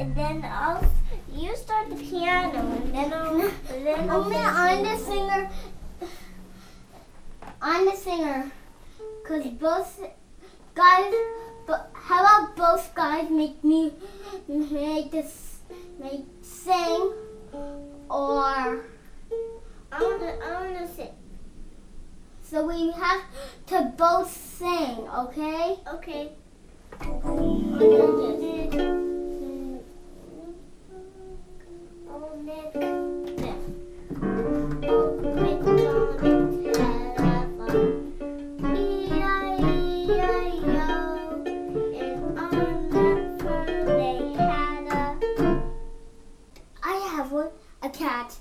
and then you start the piano, and then I'll I'm the singer. Cause both guys, how about both guys make sing, or I wanna sing. so we have to both sing, okay? Okay. I have one, a cat.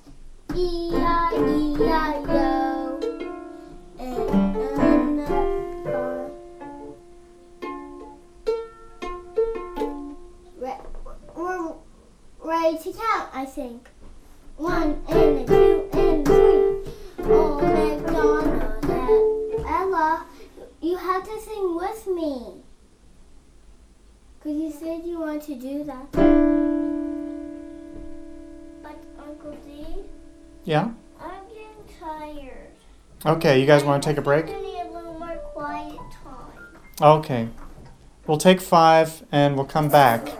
E-I-E-I-O. We're ready to count, I think. 1 and a 2 and 3. Oh, MacDonald had Ella, you have to sing with me. Because you said you want to do that. But Uncle D, Yeah? I'm getting tired. Okay, you guys want to take a break? I need a little more quiet time. Okay. We'll take 5 and we'll come back.